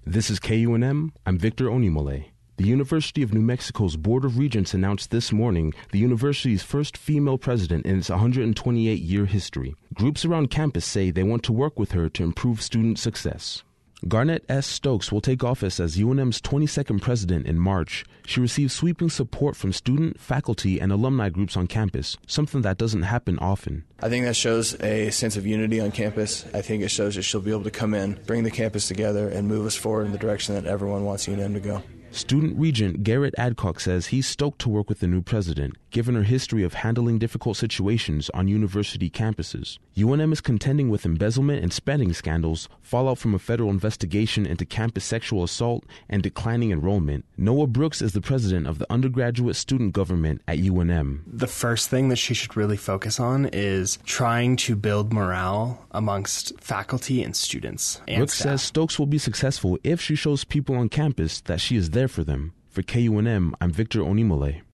This is KUNM. I'm Victor Onimole. The University of New Mexico's Board of Regents announced this morning the university's first female president in its 128-year history. Groups around campus say they want to work with her to improve student success. Garnett S. Stokes will take office as UNM's 22nd president in March. She received sweeping support from student, faculty, and alumni groups on campus, something that doesn't happen often. I think that shows a sense of unity on campus. I think it shows that she'll be able to come in, bring the campus together, and move us forward in the direction that everyone wants UNM to go. Student Regent Garrett Adcock says he's stoked to work with the new president, given her history of handling difficult situations on university campuses. UNM is contending with embezzlement and spending scandals, fallout from a federal investigation into campus sexual assault, and declining enrollment. Noah Brooks is the president of the undergraduate student government at UNM. The first thing that she should really focus on is trying to build morale amongst faculty and students and Brooks staff. says Stokes will be successful if she shows people on campus that she is there for them. For KUNM, I'm Victor Onimole.